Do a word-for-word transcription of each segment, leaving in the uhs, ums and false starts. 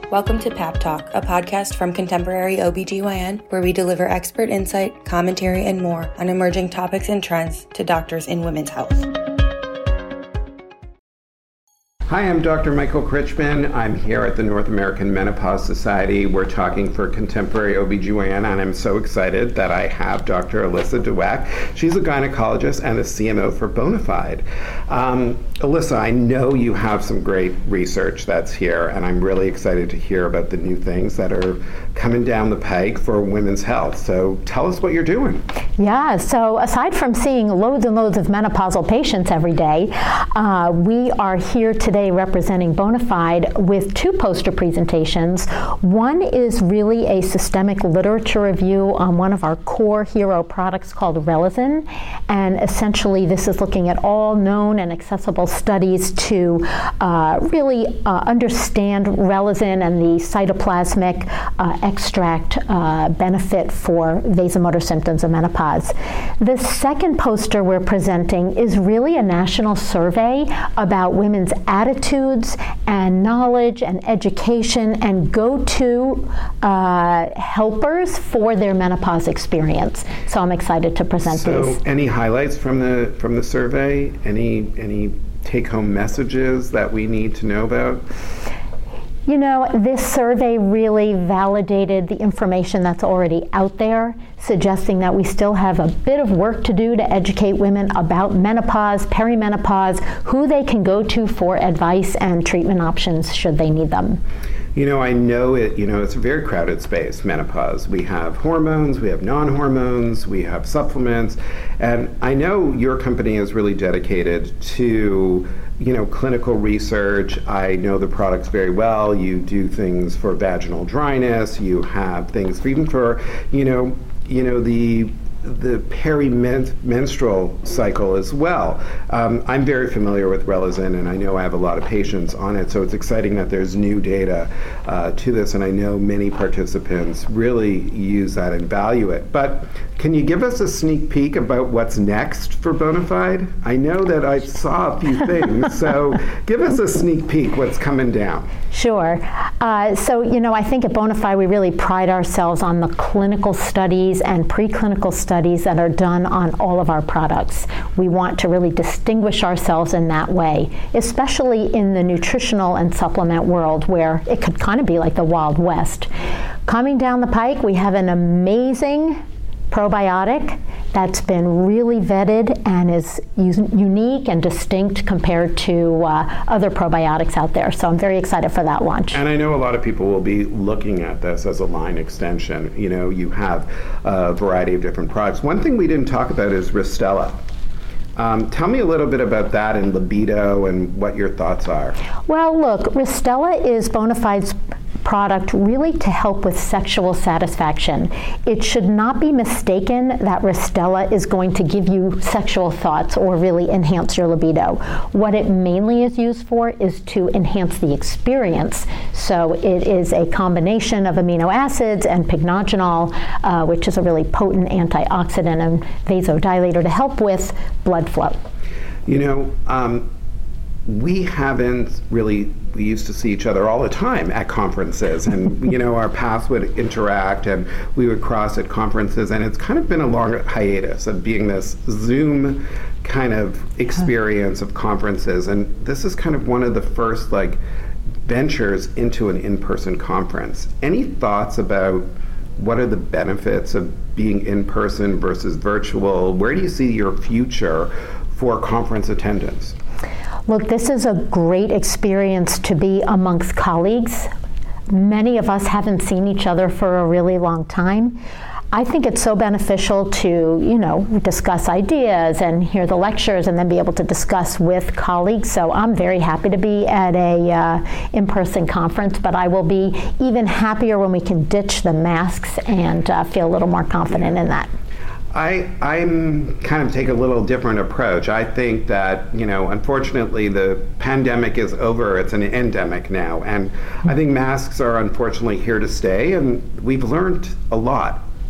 Welcome to Pap Talk, a podcast from Contemporary O B G Y N, where we deliver expert insight, commentary, and more on emerging topics and trends to doctors in women's health. Hi, I'm Doctor Michael Critchman. I'm here at the North American Menopause Society. We're talking for Contemporary O B G Y N, and I'm so excited that I have Doctor Alyssa Dueck. She's a gynecologist and a C M O for Bonafide. Um, Alyssa, I know you have some great research that's here, and I'm really excited to hear about the new things that are coming down the pike for women's health. So tell us what you're doing. Yeah, so aside from seeing loads and loads of menopausal patients every day, uh, we are here today representing Bonafide with two poster presentations. One is really a systemic literature review on one of our core hero products called Relazin, and essentially this is looking at all known and accessible studies to uh, really uh, understand Relazin and the cytoplasmic uh, extract uh, benefit for vasomotor symptoms of menopause. The second poster we're presenting is really a national survey about women's attitudes and knowledge and education and go-to uh, helpers for their menopause experience. So I'm excited to present so these. So any highlights from the from the survey? Any any take-home messages that we need to know about? You know, this survey really validated the information that's already out there, suggesting that we still have a bit of work to do to educate women about menopause, perimenopause, who they can go to for advice and treatment options should they need them. You know, I know it, you know, it's a very crowded space, menopause. We have hormones, we have non-hormones, we have supplements, and I know your company is really dedicated to, you know, clinical research. I know the products very well. You do things for vaginal dryness, you have things for, even for, you know, you know, the the perimenstrual cycle as well. Um, I'm very familiar with Relazin, and I know I have a lot of patients on it, so it's exciting that there's new data uh, to this, and I know many participants really use that and value it. But can you give us a sneak peek about what's next for Bonafide? I know that I saw a few things, so give us a sneak peek what's coming down. Sure. Uh, so, you know, I think at Bonafide we really pride ourselves on the clinical studies and preclinical studies that are done on all of our products. We want to really distinguish ourselves in that way, especially in the nutritional and supplement world where it could kind of be like the Wild West. Coming down the pike, we have an amazing probiotic that's been really vetted and is unique and distinct compared to uh, other probiotics out there. So I'm very excited for that launch. And I know a lot of people will be looking at this as a line extension. You know, you have a variety of different products. One thing we didn't talk about is Ristela. Um, tell me a little bit about that and libido and what your thoughts are. Well, look, Ristela is Bonafide's product really to help with sexual satisfaction. It should not be mistaken that Ristela is going to give you sexual thoughts or really enhance your libido. What it mainly is used for is to enhance the experience. So it is a combination of amino acids and pycnogenol, uh, which is a really potent antioxidant and vasodilator to help with blood flow. You know, um, we haven't really, we used to see each other all the time at conferences, and you know, our paths would interact and we would cross at conferences, and it's kind of been a long hiatus of being this Zoom kind of experience of conferences, and this is kind of one of the first like ventures into an in-person conference. Any thoughts about what are the benefits of being in person versus virtual? Where do you see your future for conference attendance? Look, this is a great experience to be amongst colleagues. Many of us haven't seen each other for a really long time. I think it's so beneficial to, you know, discuss ideas and hear the lectures and then be able to discuss with colleagues. So I'm very happy to be at a uh, in-person conference, but I will be even happier when we can ditch the masks and uh, feel a little more confident in that. I, I'm kind of take a little different approach. I think that, you know, unfortunately the pandemic is over. It's an endemic now. And I think masks are unfortunately here to stay. And we've learned a lot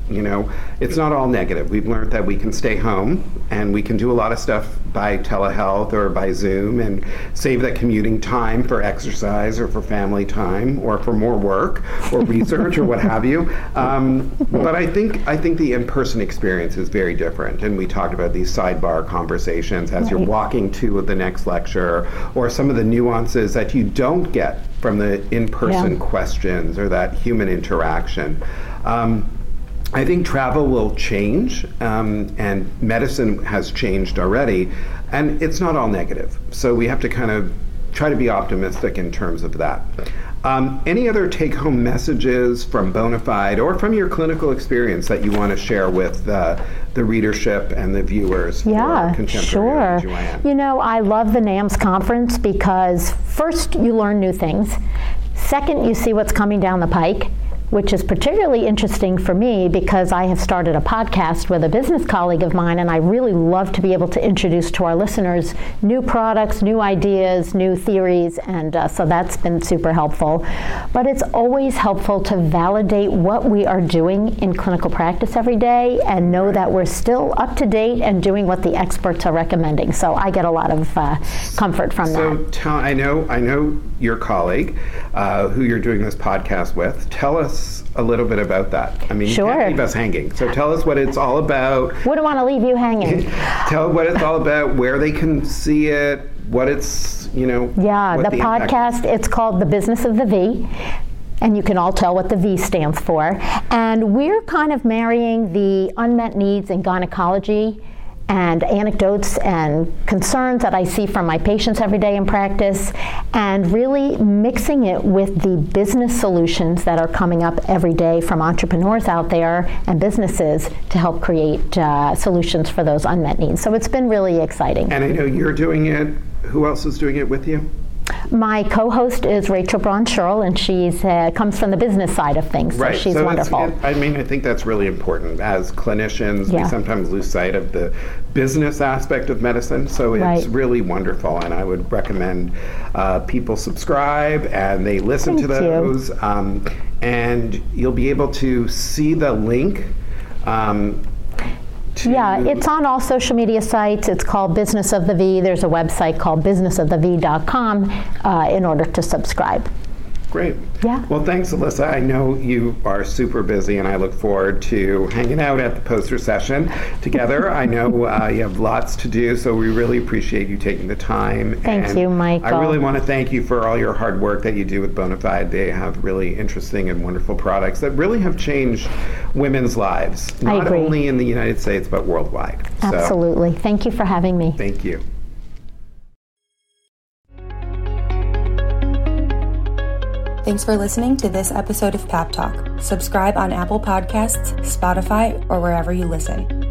You know, it's not all negative. We've learned that we can stay home and we can do a lot of stuff by telehealth or by Zoom and save that commuting time for exercise or for family time or for more work or research or what have you. Um, but I think I think the in-person experience is very different. And we talked about these sidebar conversations as right. you're walking to the next lecture, or some of the nuances that you don't get from the in-person yeah. questions or that human interaction. Um, I think travel will change, um, and medicine has changed already, and it's not all negative. So we have to kind of try to be optimistic in terms of that. Um, any other take-home messages from Bonafide or from your clinical experience that you want to share with uh, the readership and the viewers yeah, for Contemporary sure. O B G Y N? You know, I love the NAMS conference because first, you learn new things. Second, you see what's coming down the pike, which is particularly interesting for me because I have started a podcast with a business colleague of mine, and I really love to be able to introduce to our listeners new products, new ideas, new theories, and uh, so that's been super helpful. But it's always helpful to validate what we are doing in clinical practice every day and know that we're still up to date and doing what the experts are recommending. So I get a lot of uh, comfort from so that. Tell, I know, I know your colleague uh, who you're doing this podcast with. Tell us a little bit about that. I mean, sure. you can't leave us hanging. So tell us what it's all about. Wouldn't want to leave you hanging. Tell what it's all about, where they can see it, what it's, you know. Yeah, the, the podcast, it's called The Business of the V. And you can all tell what the V stands for. And we're kind of marrying the unmet needs in gynecology and anecdotes and concerns that I see from my patients every day in practice, and really mixing it with the business solutions that are coming up every day from entrepreneurs out there and businesses to help create uh, solutions for those unmet needs. So it's been really exciting. And I know you're doing it. Who else is doing it with you? My co-host is Rachel Braun-Shirl, and she uh, comes from the business side of things, so right. she's so wonderful. It, I mean, I think that's really important. As clinicians, yeah. we sometimes lose sight of the business aspect of medicine, so it's right. really wonderful, and I would recommend uh, people subscribe and they listen Thank to those, um, and you'll be able to see the link. Um, Yeah, it's on all social media sites. It's called Business of the V. There's a website called business of the v dot com uh, in order to subscribe. Great. Yeah. Well, thanks, Alyssa. I know you are super busy, and I look forward to hanging out at the poster session together. I know uh, you have lots to do, so we really appreciate you taking the time. Thank and you, Michael. I really want to thank you for all your hard work that you do with Bonafide. They have really interesting and wonderful products that really have changed women's lives, not only in the United States, but worldwide. Absolutely. So, thank you for having me. Thank you. Thanks for listening to this episode of Pap Talk. Subscribe on Apple Podcasts, Spotify, or wherever you listen.